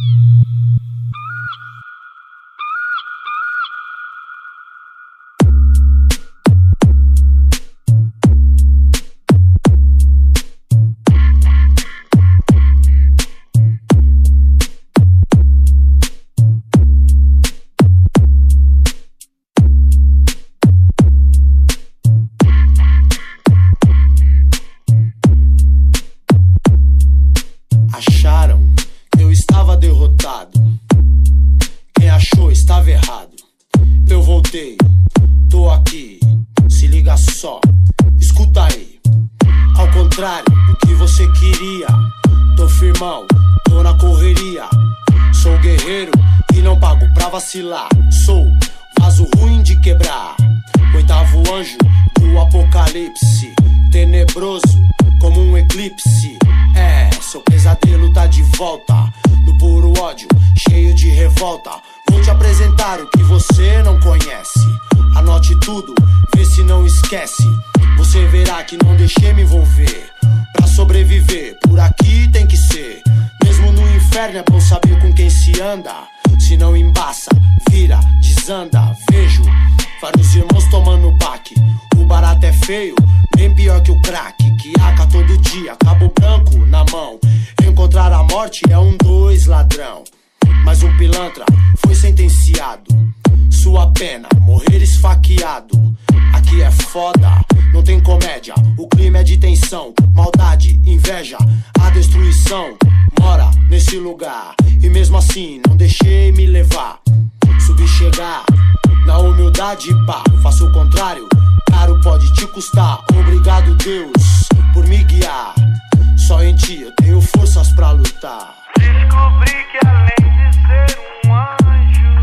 Tô aqui, se liga só, escuta aí. Ao contrário do que você queria, tô firmão, tô na correria. Sou guerreiro e não pago pra vacilar. Sou vaso ruim de quebrar, oitavo anjo do apocalipse, tenebroso como um eclipse. Seu pesadelo tá de volta, no puro ódio, cheio de revolta. Vou te apresentar o que você não conhece. Anote tudo, vê se não esquece. Você verá que não deixei me envolver. Pra sobreviver, por aqui tem que ser. Mesmo no inferno é bom saber com quem se anda. Se não embaça, vira, desanda. Vejo vários irmãos tomando baque. O barato é feio, bem pior que o crack. Que aca todo dia, cabo branco na mão. Encontrar a morte é 2 ladrão. Mas um pilantra foi sentenciado. Sua pena, morrer esfaqueado. Aqui é foda, não tem comédia. O clima é de tensão, maldade, inveja. A destruição mora nesse lugar. E mesmo assim não deixei me levar. Subi chegar, na humildade pá. Faço o contrário, caro pode te custar. Obrigado Deus por me guiar. Só em ti eu tenho forças pra lutar. Descobri que além de ser um anjo,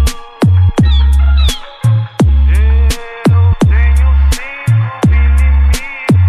eu tenho 5 inimigos.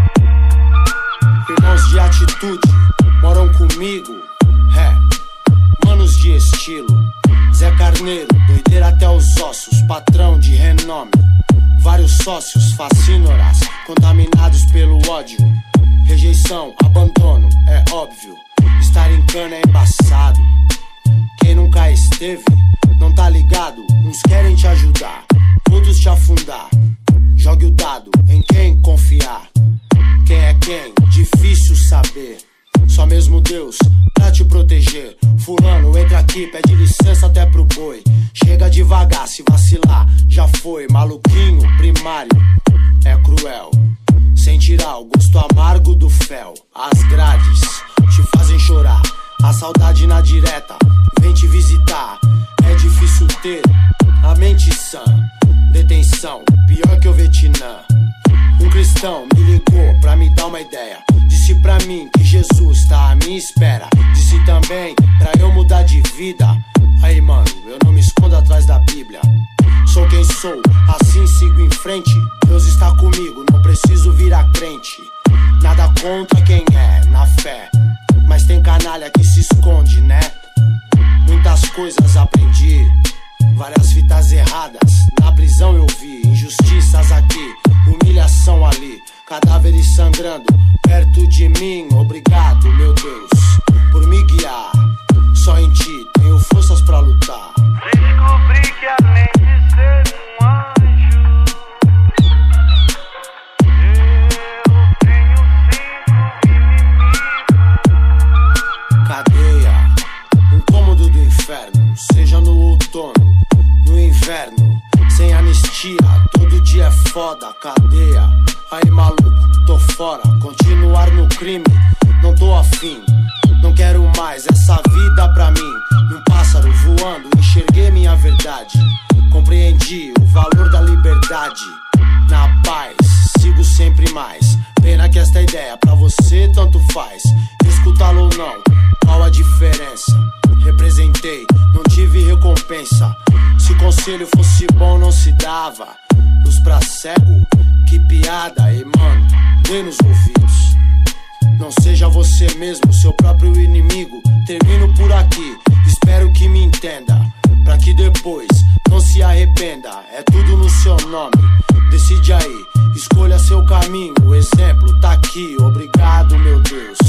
Irmãos de atitude moram comigo, manos de estilo. Zé Carneiro, doideira até os ossos, patrão de renome. Vários sócios, fascínoras, contaminados pelo ódio. Rejeição, abandono, é óbvio. Estar em cana é embaçado. Quem nunca esteve, não tá ligado. Uns querem te ajudar, outros te afundar. Jogue o dado em quem confiar. Quem é quem? Difícil saber. Só mesmo Deus pra te proteger. Fulano, entra aqui, pede licença até pro boi. Chega devagar, se vacilar, já foi. Maluquinho, primário, é cruel. Sem tirar o gosto amargo do fel. As grades te fazem chorar. A saudade na direta vem te visitar. É difícil ter a mente sã. Detenção, pior que o Vietnã. Um cristão me ligou pra me dar uma ideia. Disse pra mim que Jesus tá à minha espera. Disse também pra eu mudar de vida. Aí mano, eu não me escondo atrás da Bíblia. Sou quem sou, assim sigo em frente. Deus está comigo, não preciso virar crente. Nada contra quem é, na fé. Mas tem canalha que se esconde, né? Muitas coisas aprendi, várias fitas erradas. Na prisão eu vi injustiças aqui, humilhação ali, cadáveres sangrando perto de mim. Obrigado, meu Deus, por me guiar. Só em ti tenho forças pra lutar. Descobri que além de ser um anjo, eu tenho 5 inimigos. Cadeia, um cômodo do inferno. Seja no outono, no inverno. Sem anistia, todo dia é foda. Cadeia, aí maluco, tô fora. Continuar no crime, não tô afim. Não quero mais essa vida pra mim. Um pássaro voando, enxerguei minha verdade. Compreendi o valor da liberdade. Na paz, sigo sempre mais. Pena que esta ideia pra você tanto faz. Escutá-lo ou não, qual a diferença? Representei, não tive recompensa. Se conselho fosse bom não se dava. Luz pra cego, que piada. E mano, dê nos ouvidos. Não seja você mesmo, seu próprio inimigo. Termino por aqui, espero que me entenda. Pra que depois não se arrependa. É tudo no seu nome, decide aí. Escolha seu caminho, o exemplo tá aqui. Obrigado, meu Deus,